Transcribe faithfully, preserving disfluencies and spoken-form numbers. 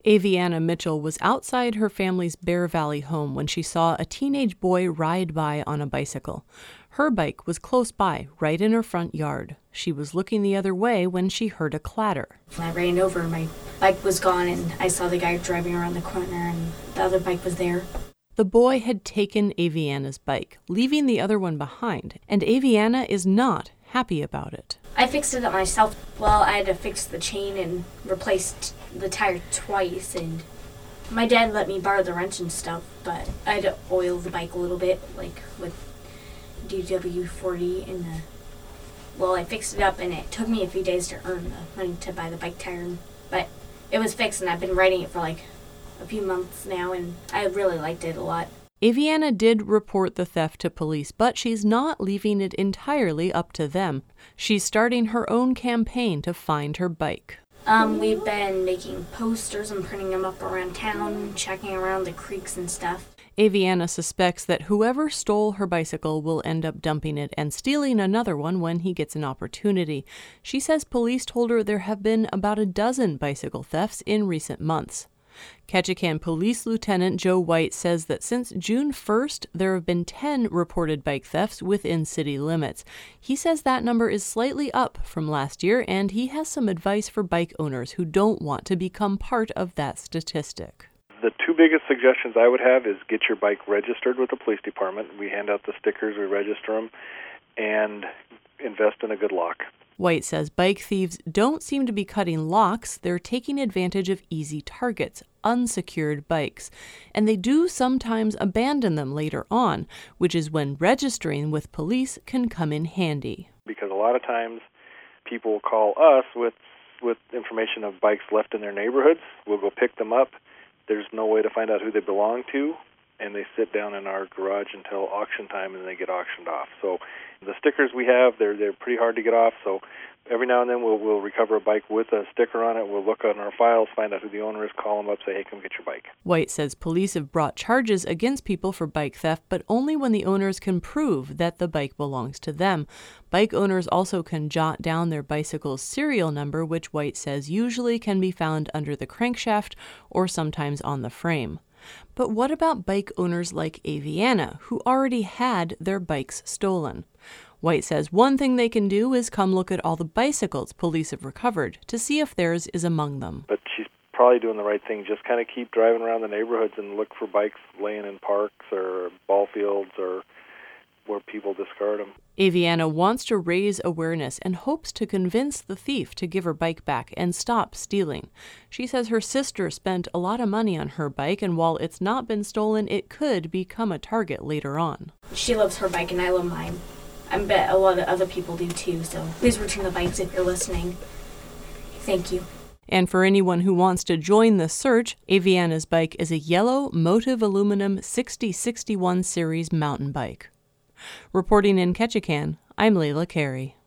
Aviana Mitchell was outside her family's Bear Valley home when she saw a teenage boy ride by on a bicycle. Her bike was close by, right in her front yard. She was looking the other way when she heard a clatter. I ran over, my bike was gone, and I saw the guy driving around the corner, and the other bike was there. The boy had taken Aviana's bike, leaving the other one behind, and Aviana is not happy about it. I fixed it up myself. Well, I had to fix the chain and replaced the tire twice, and my dad let me borrow the wrench and stuff, but I had to oil the bike a little bit, like with D W forty and the... Well, I fixed it up, and it took me a few days to earn the money to buy the bike tire, but it was fixed, and I've been riding it for like a few months now, and I really liked it a lot. Aviana did report the theft to police, but she's not leaving it entirely up to them. She's starting her own campaign to find her bike. Um, we've been making posters and printing them up around town, checking around the creeks and stuff. Aviana suspects that whoever stole her bicycle will end up dumping it and stealing another one when he gets an opportunity. She says police told her there have been about a dozen bicycle thefts in recent months. Ketchikan Police Lieutenant Joe White says that since June first, there have been ten reported bike thefts within city limits. He says that number is slightly up from last year, and he has some advice for bike owners who don't want to become part of that statistic. The two biggest suggestions I would have is get your bike registered with the police department. We hand out the stickers, we register them, and invest in a good lock. White says bike thieves don't seem to be cutting locks, they're taking advantage of easy targets, unsecured bikes. And they do sometimes abandon them later on, which is when registering with police can come in handy. Because a lot of times people call us with, with information of bikes left in their neighborhoods. We'll go pick them up. There's no way to find out who they belong to, and they sit down in our garage until auction time, and they get auctioned off. So the stickers we have, they're they're pretty hard to get off, so every now and then we'll we'll recover a bike with a sticker on it. We'll look on our files, find out who the owner is, call them up, say, hey, come get your bike. White says police have brought charges against people for bike theft, but only when the owners can prove that the bike belongs to them. Bike owners also can jot down their bicycle's serial number, which White says usually can be found under the crankshaft or sometimes on the frame. But what about bike owners like Aviana, who already had their bikes stolen? White says one thing they can do is come look at all the bicycles police have recovered to see if theirs is among them. But she's probably doing the right thing. Just kind of keep driving around the neighborhoods and look for bikes laying in parks or ball fields or where people discard them. Aviana wants to raise awareness and hopes to convince the thief to give her bike back and stop stealing. She says her sister spent a lot of money on her bike, and while it's not been stolen, it could become a target later on. She loves her bike and I love mine. I bet a lot of other people do too, so please return the bikes if you're listening. Thank you. And for anyone who wants to join the search, Aviana's bike is a yellow Motive Aluminum sixty sixty-one series mountain bike. Reporting in Ketchikan, I'm Layla Carey.